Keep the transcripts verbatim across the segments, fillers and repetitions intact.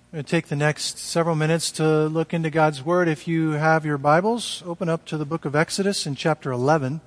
I'm going to take the next several minutes to look into God's Word. If you have your Bibles, open up to the book of Exodus in chapter eleven.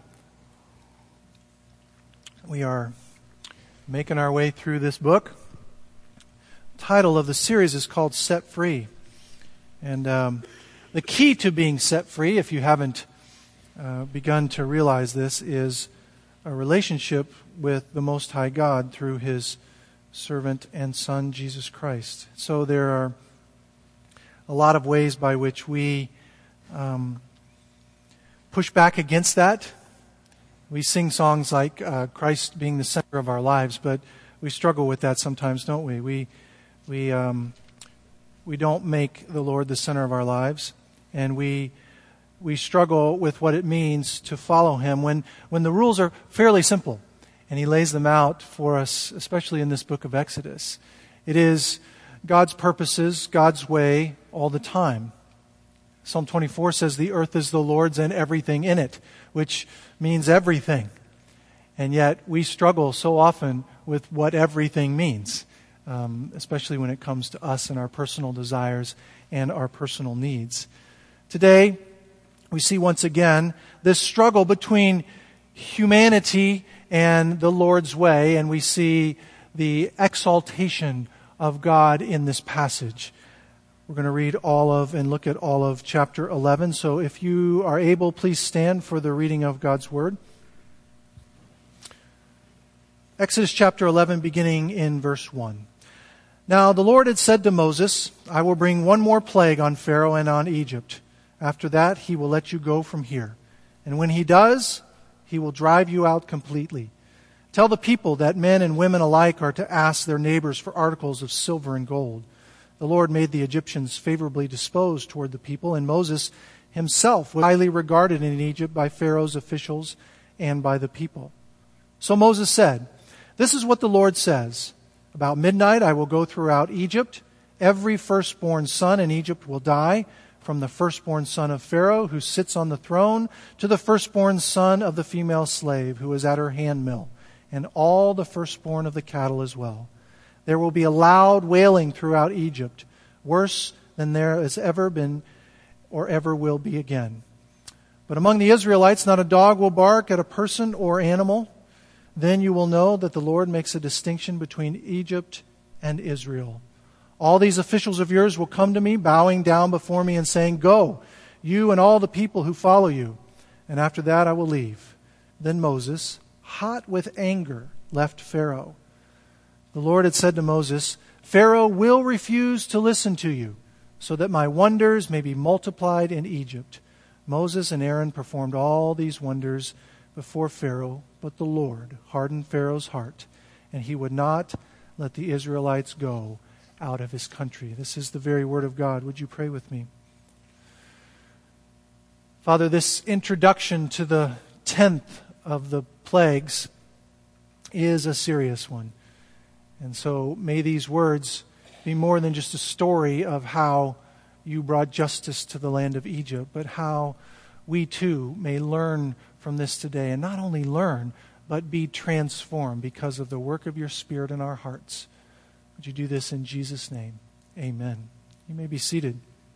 We are making our way through this book. The title of the series is called Set Free. And um, the key to being set free, if you haven't uh, begun to realize this, is a relationship with the Most High God through His servant and Son, Jesus Christ. So there are a lot of ways by which we um, push back against that. We sing songs like uh, Christ being the center of our lives, but we struggle with that sometimes, don't we? We we um, we don't make the Lord the center of our lives, and we we struggle with what it means to follow Him when when the rules are fairly simple. And He lays them out for us, especially in this book of Exodus. It is God's purposes, God's way, all the time. Psalm twenty-four says, "The earth is the Lord's and everything in it," which means everything. And yet we struggle so often with what everything means, um, especially when it comes to us and our personal desires and our personal needs. Today, we see once again this struggle between humanity and the Lord's way, and we see the exaltation of God in this passage. We're going to read all of and look at all of chapter eleven. So if you are able, please stand for the reading of God's Word. Exodus chapter eleven, beginning in verse one. Now the Lord had said to Moses, "I will bring one more plague on Pharaoh and on Egypt. After that, he will let you go from here. And when he does, He will drive you out completely. Tell the people that men and women alike are to ask their neighbors for articles of silver and gold." The Lord made the Egyptians favorably disposed toward the people, and Moses himself was highly regarded in Egypt by Pharaoh's officials and by the people. So Moses said, "This is what the Lord says. About midnight I will go throughout Egypt. Every firstborn son in Egypt will die, from the firstborn son of Pharaoh, who sits on the throne, to the firstborn son of the female slave, who is at her handmill, and all the firstborn of the cattle as well. There will be a loud wailing throughout Egypt, worse than there has ever been or ever will be again. But among the Israelites not a dog will bark at a person or animal. Then you will know that the Lord makes a distinction between Egypt and Israel. All these officials of yours will come to me, bowing down before me and saying, 'Go, you and all the people who follow you.' And after that I will leave." Then Moses, hot with anger, left Pharaoh. The Lord had said to Moses, "Pharaoh will refuse to listen to you, so that my wonders may be multiplied in Egypt." Moses and Aaron performed all these wonders before Pharaoh, but the Lord hardened Pharaoh's heart, and he would not let the Israelites go out of his country. This is the very word of God. Would you pray with me? Father, this introduction to the tenth of the plagues is a serious one. And so may these words be more than just a story of how you brought justice to the land of Egypt, but how we too may learn from this today. And not only learn, but be transformed because of the work of your Spirit in our hearts. Would you do this in Jesus' name? Amen. You may be seated.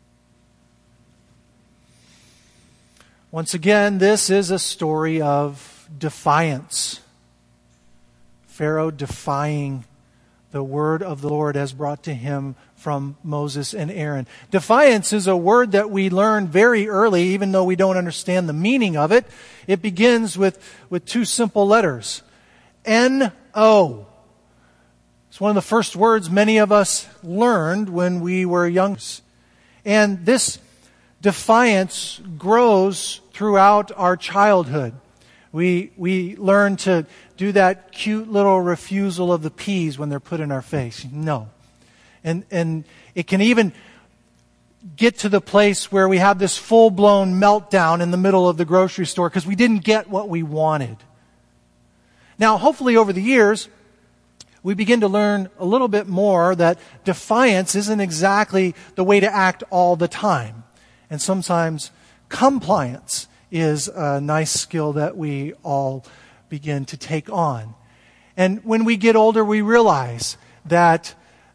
Once again, this is a story of defiance. Pharaoh defying the word of the Lord as brought to him from Moses and Aaron. Defiance is a word that we learn very early, even though we don't understand the meaning of it. It begins with, with two simple letters. N O. It's one of the first words many of us learned when we were young. And this defiance grows throughout our childhood. We we learn to do that cute little refusal of the peas when they're put in our face. No. And and it can even get to the place where we have this full-blown meltdown in the middle of the grocery store because we didn't get what we wanted. Now, hopefully over the years, we begin to learn a little bit more that defiance isn't exactly the way to act all the time. And sometimes compliance is a nice skill that we all begin to take on. And when we get older, we realize that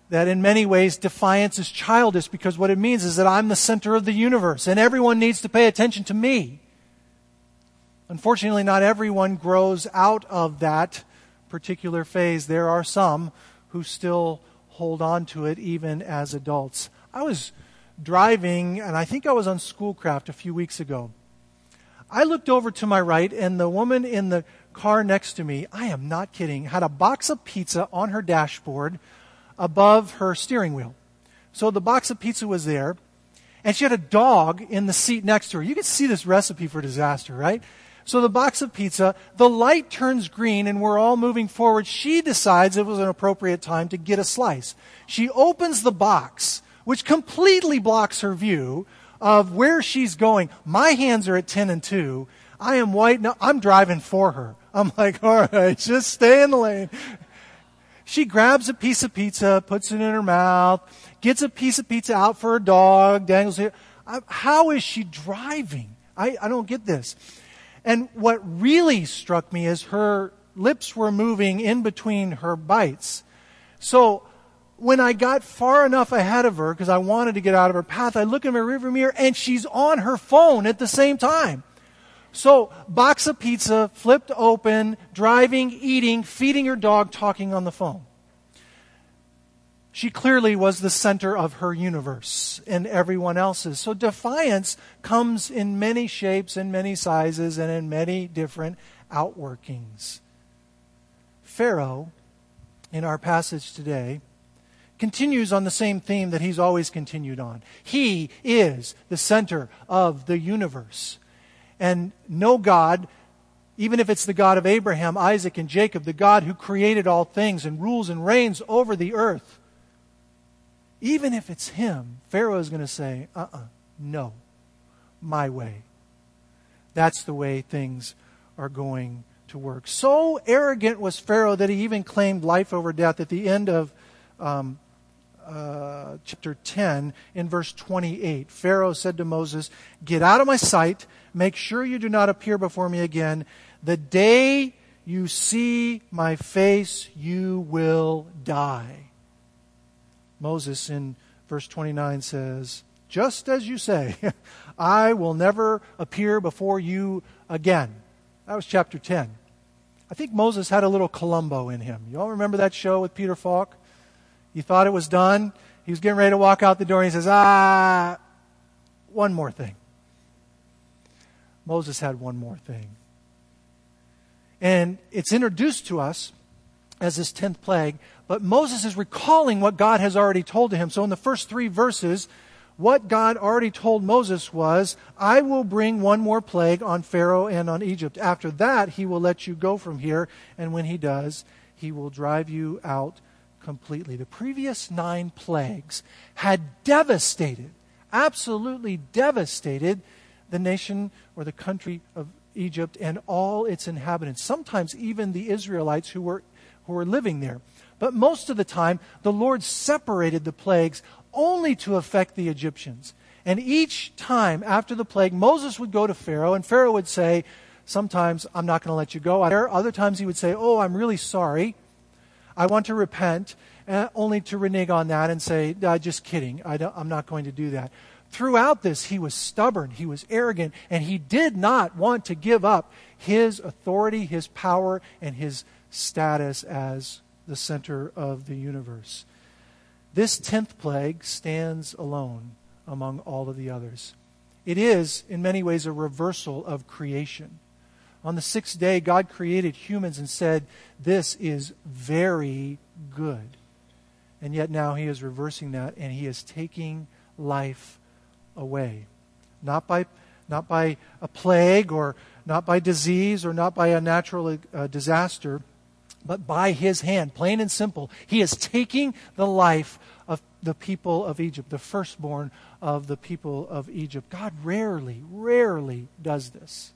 that in many ways defiance is childish, because what it means is that I'm the center of the universe and everyone needs to pay attention to me. Unfortunately, not everyone grows out of that particular phase. There are some who still hold on to it even as adults. I was driving, and I think I was on Schoolcraft a few weeks ago. I looked over to my right, and the woman in the car next to me, I am not kidding, had a box of pizza on her dashboard above her steering wheel. So the box of pizza was there, and she had a dog in the seat next to her. You can see this recipe for disaster, right? So the box of pizza, the light turns green, and we're all moving forward. She decides it was an appropriate time to get a slice. She opens the box, which completely blocks her view of where she's going. My hands are at ten and two. I am white. No, I'm driving for her. I'm like, all right, just stay in the lane. She grabs a piece of pizza, puts it in her mouth, gets a piece of pizza out for her dog, dangles it. How is she driving? I, I don't get this. And what really struck me is her lips were moving in between her bites. So when I got far enough ahead of her, because I wanted to get out of her path, I look in my rearview mirror and she's on her phone at the same time. So, box of pizza, flipped open, driving, eating, feeding her dog, talking on the phone. She clearly was the center of her universe and everyone else's. So defiance comes in many shapes and many sizes and in many different outworkings. Pharaoh, in our passage today, continues on the same theme that he's always continued on. He is the center of the universe. And no God, even if it's the God of Abraham, Isaac, and Jacob, the God who created all things and rules and reigns over the earth, even if it's him, Pharaoh is going to say, uh-uh, no, my way. That's the way things are going to work. So arrogant was Pharaoh that he even claimed life over death. At the end of um, uh, chapter ten, in verse twenty-eight, Pharaoh said to Moses, "Get out of my sight. Make sure you do not appear before me again. The day you see my face, you will die." Moses in verse twenty-nine says, "Just as you say, I will never appear before you again." That was chapter ten. I think Moses had a little Columbo in him. You all remember that show with Peter Falk? He thought it was done. He was getting ready to walk out the door, and he says, ah, one more thing. Moses had one more thing. And it's introduced to us as this tenth plague, but Moses is recalling what God has already told to him. So in the first three verses, what God already told Moses was, I will bring one more plague on Pharaoh and on Egypt. After that, he will let you go from here, and when he does, he will drive you out completely. The previous nine plagues had devastated, absolutely devastated the nation or the country of Egypt and all its inhabitants, sometimes even the Israelites who were who were living there. But most of the time, the Lord separated the plagues only to affect the Egyptians. And each time after the plague, Moses would go to Pharaoh, and Pharaoh would say, sometimes, I'm not going to let you go. Other times he would say, oh, I'm really sorry. I want to repent, uh, only to renege on that and say, uh, just kidding. I don't, I'm not going to do that. Throughout this, he was stubborn, he was arrogant, and he did not want to give up his authority, his power, and his status as the center of the universe. This tenth plague stands alone among all of the others. It is, in many ways, a reversal of creation. On the sixth day, God created humans and said, this is very good. And yet now he is reversing that, and he is taking life away. Not by, not by a plague, or not by disease, or not by a natural uh, disaster, but by his hand, plain and simple. He is taking the life of the people of Egypt, the firstborn of the people of Egypt. God rarely, rarely does this,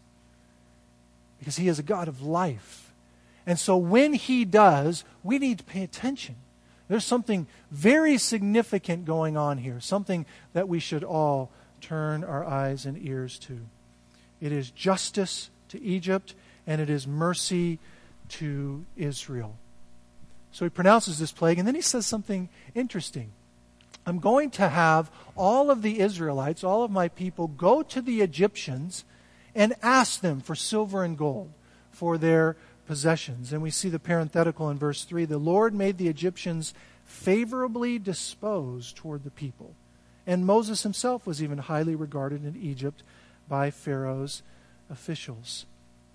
because he is a God of life. And so when he does, we need to pay attention. There's something very significant going on here, something that we should all turn our eyes and ears to. It is justice to Egypt, and it is mercy to Israel. So he pronounces this plague, and then he says something interesting. I'm going to have all of the Israelites, all of my people, go to the Egyptians and ask them for silver and gold for their possessions. And we see the parenthetical in verse three. The Lord made the Egyptians favorably disposed toward the people. And Moses himself was even highly regarded in Egypt by Pharaoh's officials.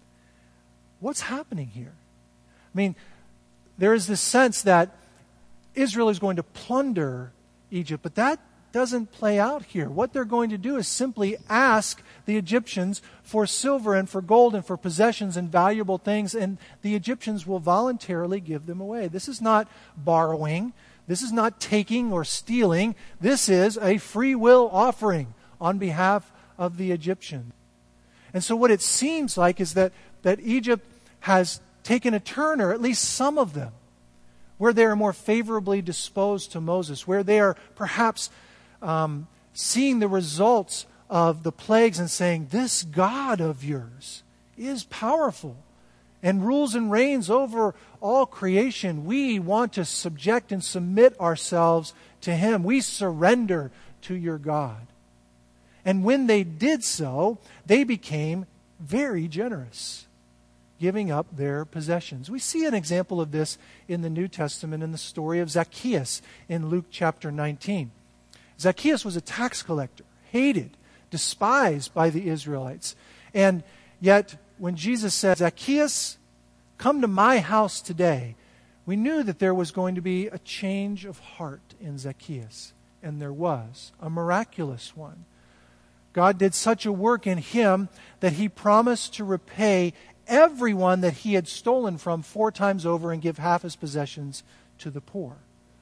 What's happening here? I mean, there is this sense that Israel is going to plunder Egypt, but that doesn't play out here. What they're going to do is simply ask the Egyptians for silver and for gold and for possessions and valuable things, and the Egyptians will voluntarily give them away. This is not borrowing. This is not taking or stealing. This is a free will offering on behalf of the Egyptians. And so what it seems like is that, that Egypt has taken a turn, or at least some of them, where they are more favorably disposed to Moses, where they are perhaps um, seeing the results of the plagues and saying, this God of yours is powerful and rules and reigns over all creation. We want to subject and submit ourselves to Him. We surrender to your God. And when they did so, they became very generous, giving up their possessions. We see an example of this in the New Testament in the story of Zacchaeus in Luke chapter nineteen. Zacchaeus was a tax collector, hated, despised by the Israelites. And yet, when Jesus said, Zacchaeus, come to my house today, we knew that there was going to be a change of heart in Zacchaeus. And there was, a miraculous one. God did such a work in him that he promised to repay everyone that he had stolen from four times over and give half his possessions to the poor.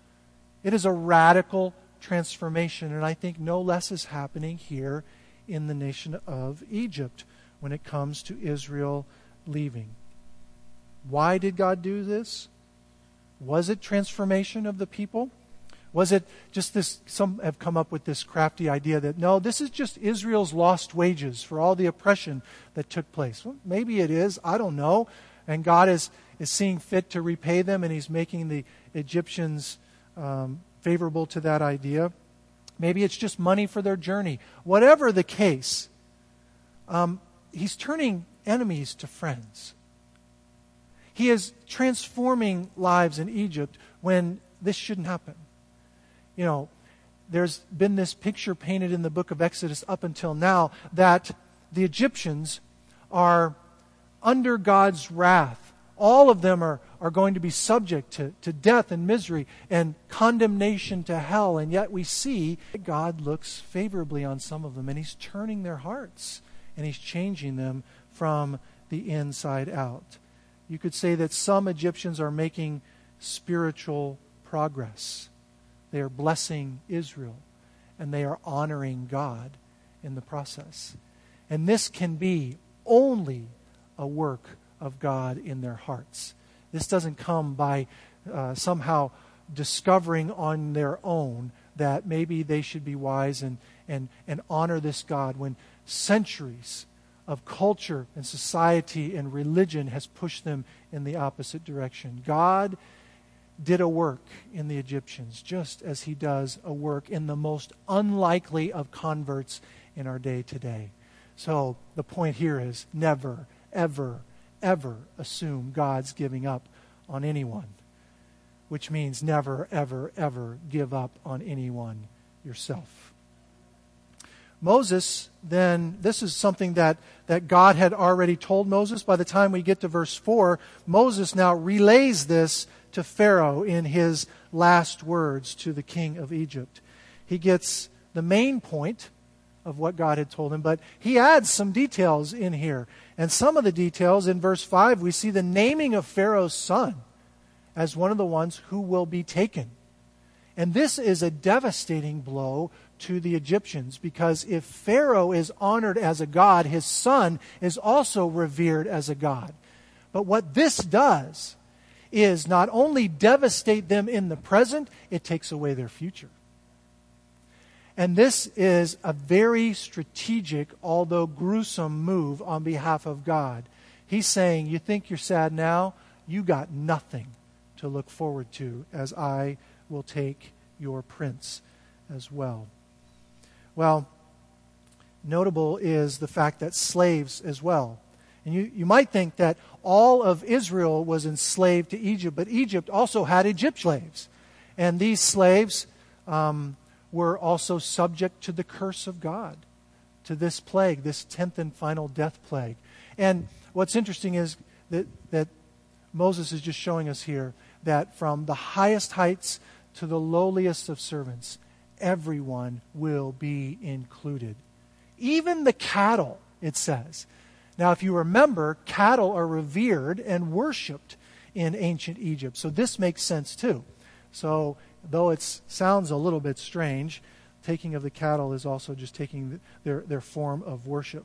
It is a radical transformation, and I think no less is happening here in the nation of Egypt when it comes to Israel leaving. Why did God do this? Was it transformation of the people? Was it just this, some have come up with this crafty idea that, no, this is just Israel's lost wages for all the oppression that took place. Well, maybe it is. I don't know. And God is, is seeing fit to repay them, and He's making the Egyptians um, favorable to that idea. Maybe it's just money for their journey. Whatever the case, um, He's turning enemies to friends. He is transforming lives in Egypt when this shouldn't happen. You know, there's been this picture painted in the book of Exodus up until now that the Egyptians are under God's wrath. All of them are, are going to be subject to, to death and misery and condemnation to hell. And yet we see that God looks favorably on some of them, and He's turning their hearts and He's changing them from the inside out. You could say that some Egyptians are making spiritual progress. They are blessing Israel, and they are honoring God in the process. And this can be only a work of God in their hearts. This doesn't come by uh, somehow discovering on their own that maybe they should be wise and, and, and honor this God when centuries of culture and society and religion has pushed them in the opposite direction. God did a work in the Egyptians, just as He does a work in the most unlikely of converts in our day today. So the point here is never, ever, ever assume God's giving up on anyone, which means never, ever, ever give up on anyone yourself. Moses, then, this is something that, that God had already told Moses. By the time we get to verse four, Moses now relays this to Pharaoh in his last words to the king of Egypt. He gets the main point of what God had told him, but he adds some details in here. And some of the details in verse five, we see the naming of Pharaoh's son as one of the ones who will be taken. And this is a devastating blow to the Egyptians, because if Pharaoh is honored as a god, his son is also revered as a god. But what this does is not only devastate them in the present, it takes away their future. And this is a very strategic, although gruesome move on behalf of God. He's saying, you think you're sad now? You got nothing to look forward to, as I will take your prince as well. Well, notable is the fact that slaves as well. And you, you might think that all of Israel was enslaved to Egypt, but Egypt also had Egypt slaves. And these slaves um, were also subject to the curse of God, to this plague, this tenth and final death plague. And what's interesting is that, that Moses is just showing us here that from the highest heights to the lowliest of servants, everyone will be included. Even the cattle, it says. Now, if you remember, cattle are revered and worshipped in ancient Egypt. So this makes sense too. So though it sounds a little bit strange, taking of the cattle is also just taking their, their form of worship.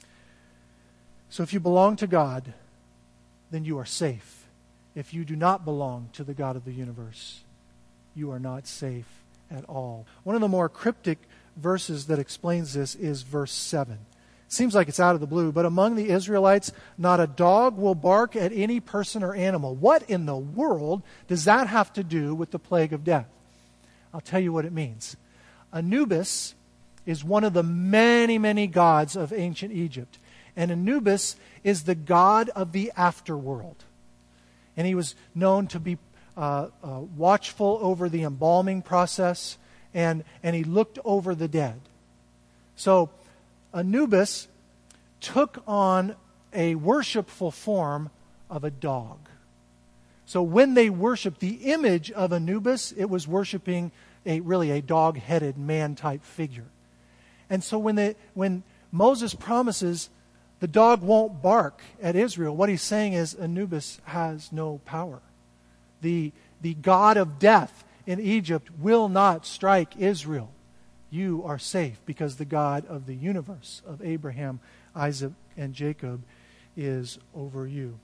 So if you belong to God, then you are safe. If you do not belong to the God of the universe, you are not safe at all. One of the more cryptic verses that explains this is verse seven. Seems like it's out of the blue, but among the Israelites, not a dog will bark at any person or animal. What in the world does that have to do with the plague of death? I'll tell you what it means. Anubis is one of the many, many gods of ancient Egypt. And Anubis is the god of the afterworld. And he was known to be uh, uh, watchful over the embalming process, and, and he looked over the dead. So Anubis took on a worshipful form of a dog. So when they worshiped the image of Anubis, it was worshiping a really a dog-headed man-type figure. And so when they, when Moses promises the dog won't bark at Israel, what he's saying is Anubis has no power. The, the god of death in Egypt will not strike Israel. You are safe because the God of the universe, of Abraham, Isaac, and Jacob, is over you.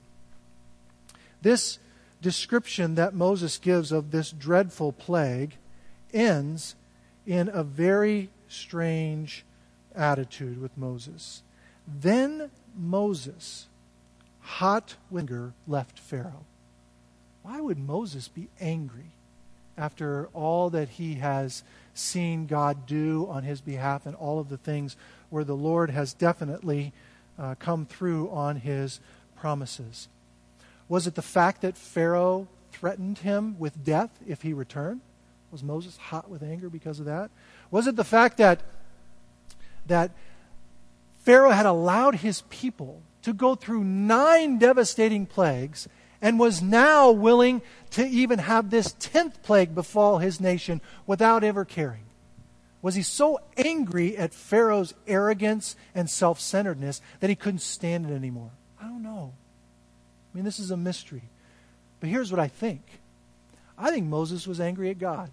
This description that Moses gives of this dreadful plague ends in a very strange attitude with Moses. Then Moses, hot with anger, left Pharaoh. Why would Moses be angry after all that he has seen God do on his behalf and all of the things where the Lord has definitely uh, come through on his promises? Was it the fact that Pharaoh threatened him with death if he returned? Was Moses hot with anger because of that? Was it the fact that that Pharaoh had allowed his people to go through nine devastating plagues and was now willing to even have this tenth plague befall his nation without ever caring? Was he so angry at Pharaoh's arrogance and self-centeredness that he couldn't stand it anymore? I don't know. I mean, this is a mystery. But here's what I think. I think Moses was angry at God.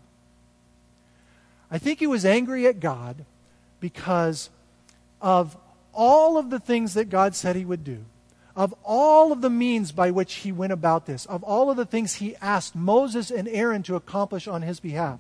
I think he was angry at God because of all of the things that God said he would do, of all of the means by which he went about this, of all of the things he asked Moses and Aaron to accomplish on his behalf.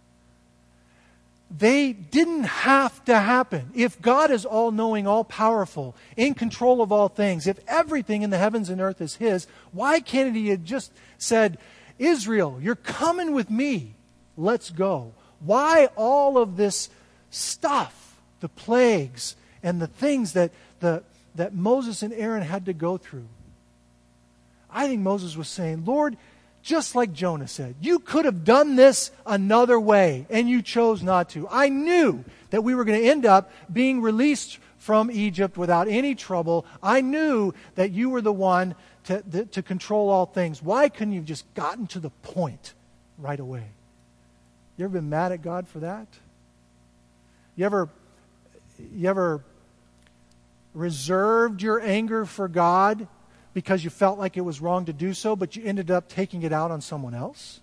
They didn't have to happen. If God is all-knowing, all-powerful, in control of all things, if everything in the heavens and earth is his, why can't he have just said, Israel, you're coming with me. Let's go. Why all of this stuff, the plagues, and the things that, the, that Moses and Aaron had to go through? I think Moses was saying, Lord, just like Jonah said, you could have done this another way, and you chose not to. I knew that we were going to end up being released from Egypt without any trouble. I knew that you were the one to, to, to control all things. Why couldn't you have just gotten to the point right away? You ever been mad at God for that? You ever, you ever reserved your anger for God because you felt like it was wrong to do so, but you ended up taking it out on someone else?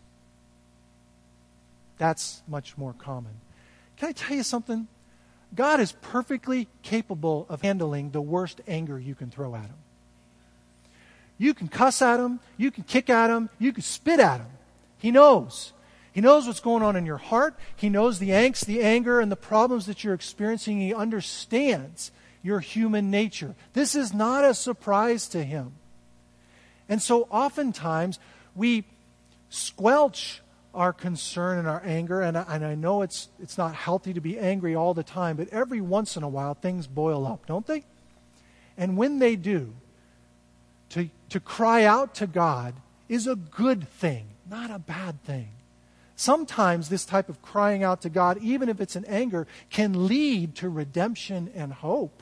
That's much more common. Can I tell you something? God is perfectly capable of handling the worst anger you can throw at him. You can cuss at him, you can kick at him, you can spit at him. He knows. He knows what's going on in your heart. He knows the angst, the anger, and the problems that you're experiencing. He understands your human nature. This is not a surprise to him. And so oftentimes we squelch our concern and our anger. And I, and I know it's it's not healthy to be angry all the time, but every once in a while things boil up, don't they? And when they do, to, to cry out to God is a good thing, not a bad thing. Sometimes this type of crying out to God, even if it's in anger, can lead to redemption and hope.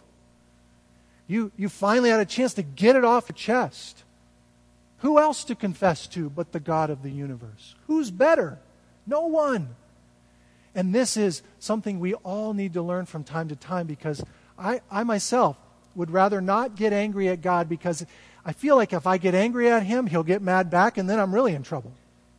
You, you finally had a chance to get it off your chest. Who else to confess to but the God of the universe? Who's better? No one. And this is something we all need to learn from time to time, because I, I myself would rather not get angry at God, because I feel like if I get angry at Him, He'll get mad back, and then I'm really in trouble.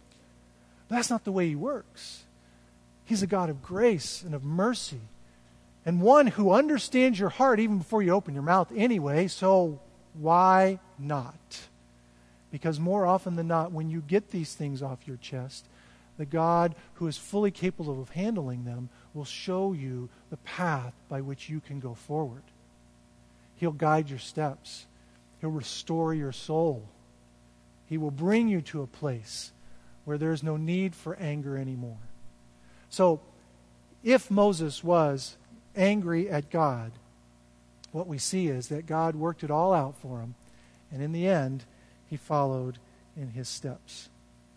But that's not the way He works. He's a God of grace and of mercy, and one who understands your heart even before you open your mouth anyway, so why not? Because more often than not, when you get these things off your chest, the God who is fully capable of handling them will show you the path by which you can go forward. He'll guide your steps. He'll restore your soul. He will bring you to a place where there's no need for anger anymore. So, if Moses was angry at God, what we see is that God worked it all out for him, and in the end, he followed in his steps.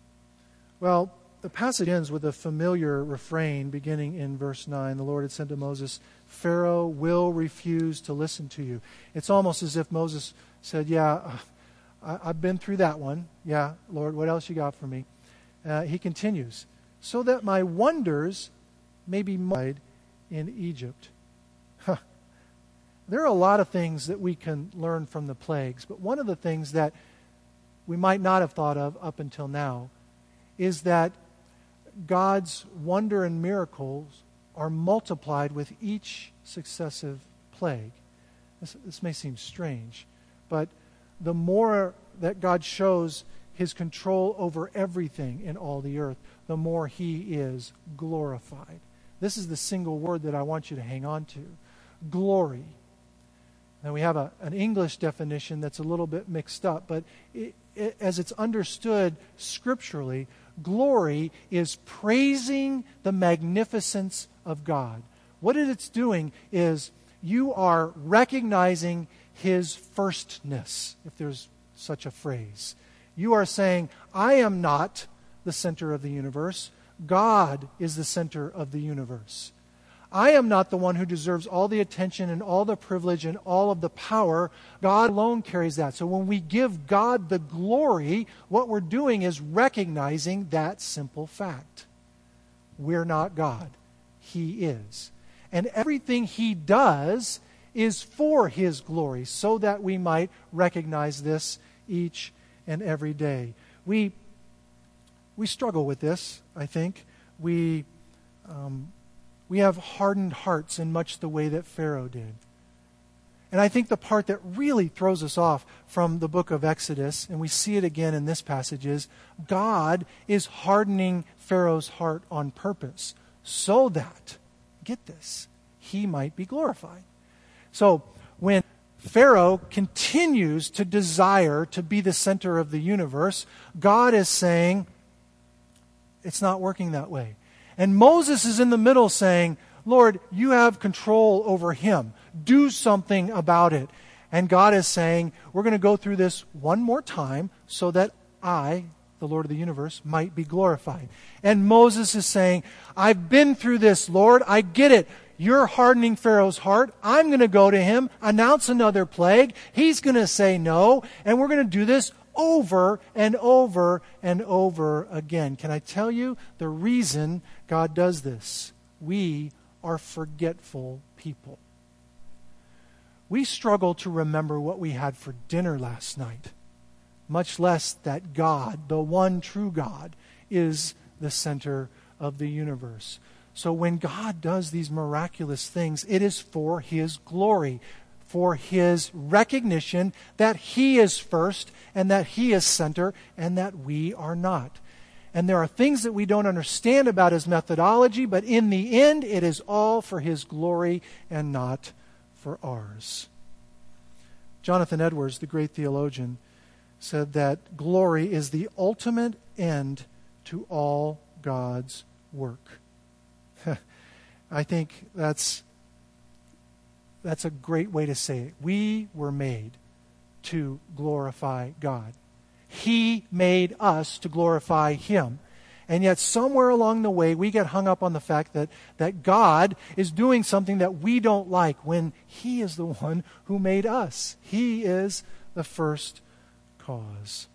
Well, the passage ends with a familiar refrain beginning in verse nine. The Lord had said to Moses, Pharaoh will refuse to listen to you. It's almost as if Moses said, yeah, I, I've been through that one. Yeah, Lord, what else you got for me? Uh, he continues, so that my wonders may be multiplied in Egypt. Huh. There are a lot of things that we can learn from the plagues, but one of the things that we might not have thought of up until now is that God's wonder and miracles are multiplied with each successive plague. This, this may seem strange, but the more that God shows His control over everything in all the earth, the more He is glorified. This is the single word that I want you to hang on to. Glory. Now we have a, an English definition that's a little bit mixed up, but it, it, as it's understood scripturally, glory is praising the magnificence of God. What it's doing is you are recognizing His firstness, if there's such a phrase. You are saying, I am not the center of the universe. God is the center of the universe. I am not the one who deserves all the attention and all the privilege and all of the power. God alone carries that. So when we give God the glory, what we're doing is recognizing that simple fact. We're not God. He is. And everything He does is for His glory, so that we might recognize this each and every day. We we struggle with this, I think. We um, we have hardened hearts in much the way that Pharaoh did. And I think the part that really throws us off from the book of Exodus, and we see it again in this passage, is God is hardening Pharaoh's heart on purpose so that, get this, He might be glorified. So when Pharaoh continues to desire to be the center of the universe, God is saying, it's not working that way. And Moses is in the middle saying, Lord, you have control over him. Do something about it. And God is saying, we're going to go through this one more time so that I, the Lord of the universe, might be glorified. And Moses is saying, I've been through this, Lord. I get it. You're hardening Pharaoh's heart. I'm going to go to him, announce another plague. He's going to say no. And we're going to do this over and over and over again. Can I tell you the reason God does this? We are forgetful people. We struggle to remember what we had for dinner last night, much less that God, the one true God, is the center of the universe. So when God does these miraculous things, it is for His glory, for His recognition that He is first and that He is center and that we are not. And there are things that we don't understand about His methodology, but in the end, it is all for His glory and not for ours. Jonathan Edwards, the great theologian, said that glory is the ultimate end to all God's work. I think that's that's a great way to say it. We were made to glorify God. He made us to glorify Him. And yet somewhere along the way, we get hung up on the fact that, that God is doing something that we don't like when He is the one who made us. He is the first cause.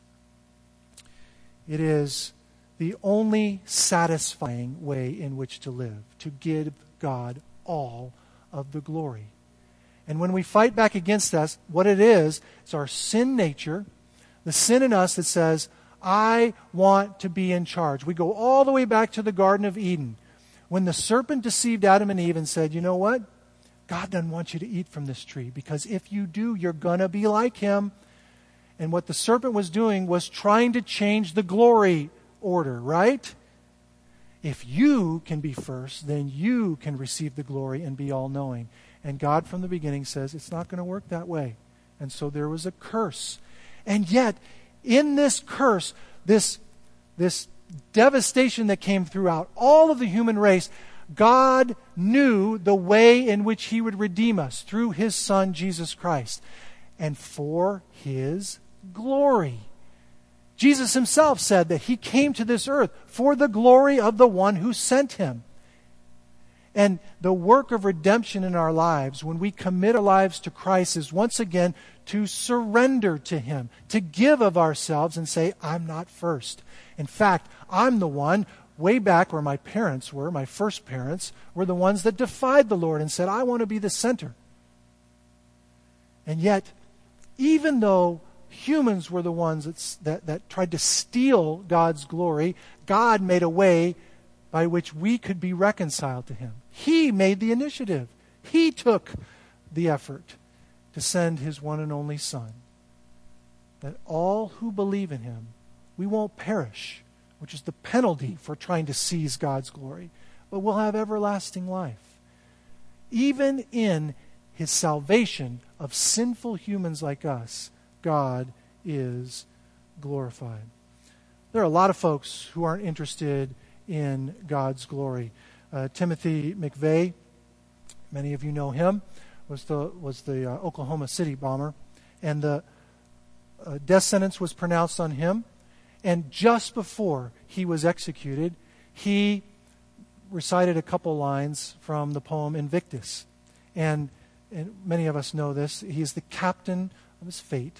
It is the only satisfying way in which to live, to give God all of the glory. And when we fight back against us, what it is, is our sin nature, the sin in us that says, I want to be in charge. We go all the way back to the Garden of Eden. When the serpent deceived Adam and Eve and said, you know what? God doesn't want you to eat from this tree, because if you do, you're going to be like Him. And what the serpent was doing was trying to change the glory order, right? If you can be first, then you can receive the glory and be all-knowing. And God from the beginning says it's not going to work that way. And so there was a curse. And yet, in this curse, this, this devastation that came throughout all of the human race, God knew the way in which He would redeem us through His Son, Jesus Christ, and for His glory. Jesus Himself said that He came to this earth for the glory of the one who sent Him. And the work of redemption in our lives, when we commit our lives to Christ, is once again to surrender to Him, to give of ourselves and say, I'm not first. In fact, I'm the one, way back where my parents were, my first parents, were the ones that defied the Lord and said, I want to be the center. And yet, even though humans were the ones that, that, that tried to steal God's glory, God made a way by which we could be reconciled to Him. He made the initiative. He took the effort to send His one and only Son, that all who believe in Him, we won't perish, which is the penalty for trying to seize God's glory, but we'll have everlasting life. Even in His salvation of sinful humans like us, God is glorified. There are a lot of folks who aren't interested in God's glory. Uh, Timothy McVeigh, many of you know him, was the was the uh, Oklahoma City bomber, and the uh, death sentence was pronounced on him. And just before he was executed, he recited a couple lines from the poem Invictus, and and many of us know this. He is the captain of his fate,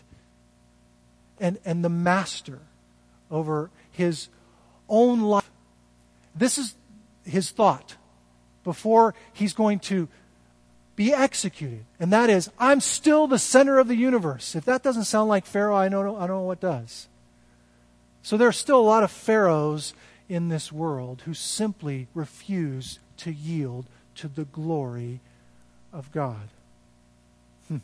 and and the master over his own life. This is his thought before he's going to be executed. And that is, I'm still the center of the universe. If that doesn't sound like Pharaoh, I don't know, I don't know what does. So there are still a lot of pharaohs in this world who simply refuse to yield to the glory of God. Hmm.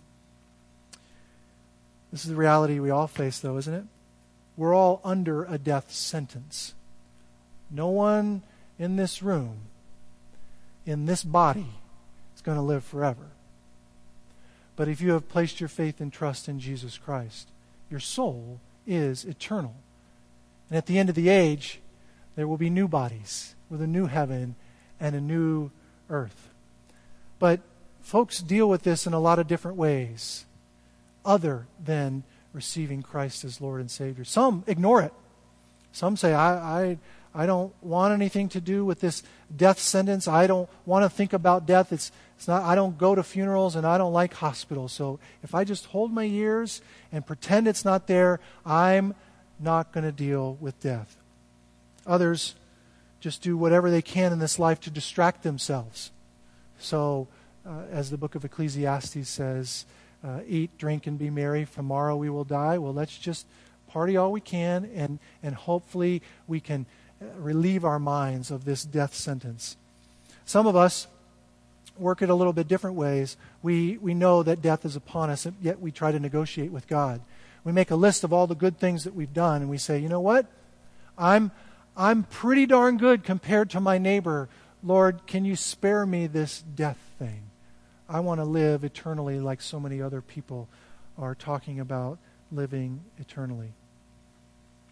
This is the reality we all face, though, isn't it? We're all under a death sentence. No one in this room, in this body, is going to live forever. But if you have placed your faith and trust in Jesus Christ, your soul is eternal. And at the end of the age, there will be new bodies with a new heaven and a new earth. But folks deal with this in a lot of different ways, other than receiving Christ as Lord and Savior. Some ignore it. Some say, I, I, I don't want anything to do with this death sentence. I don't want to think about death. It's, it's not. I don't go to funerals, and I don't like hospitals. So if I just hold my ears and pretend it's not there, I'm not going to deal with death. Others just do whatever they can in this life to distract themselves. So, uh, as the book of Ecclesiastes says, uh, eat, drink, and be merry. Tomorrow we will die. Well, let's just party all we can, and, and hopefully we can relieve our minds of this death sentence. Some of us work it a little bit different ways. We, we know that death is upon us, yet we try to negotiate with God. We make a list of all the good things that we've done, and we say, you know what? I'm, I'm pretty darn good compared to my neighbor. Lord, can you spare me this death thing? I want to live eternally like so many other people are talking about living eternally.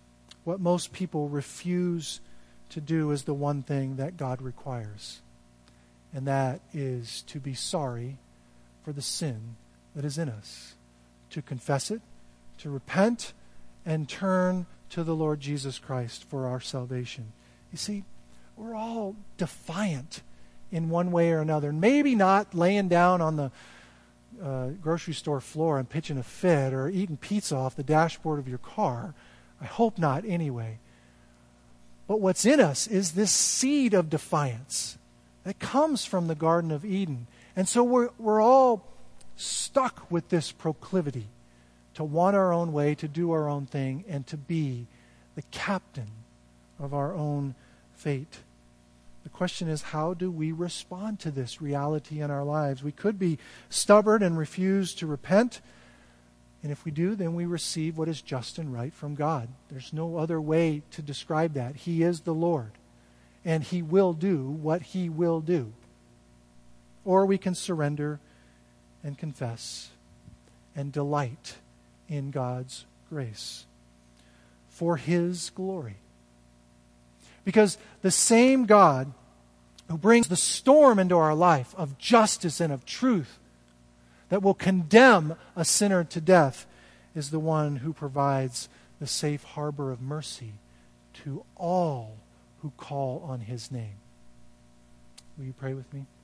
what most people refuse to do is the one thing that God requires. And that is to be sorry for the sin that is in us, to confess it, to repent, and turn to the Lord Jesus Christ for our salvation. You see, we're all defiant in one way or another. Maybe not laying down on the uh, grocery store floor and pitching a fit or eating pizza off the dashboard of your car. I hope not anyway. But what's in us is this seed of defiance that comes from the Garden of Eden. And so we're, we're all stuck with this proclivity to want our own way, to do our own thing, and to be the captain of our own fate. The question is, how do we respond to this reality in our lives? We could be stubborn and refuse to repent. And if we do, then we receive what is just and right from God. There's no other way to describe that. He is the Lord, and He will do what He will do. Or we can surrender and confess and delight in God's grace for His glory. Because the same God who brings the storm into our life of justice and of truth that will condemn a sinner to death is the one who provides the safe harbor of mercy to all who call on His name. Will you pray with me?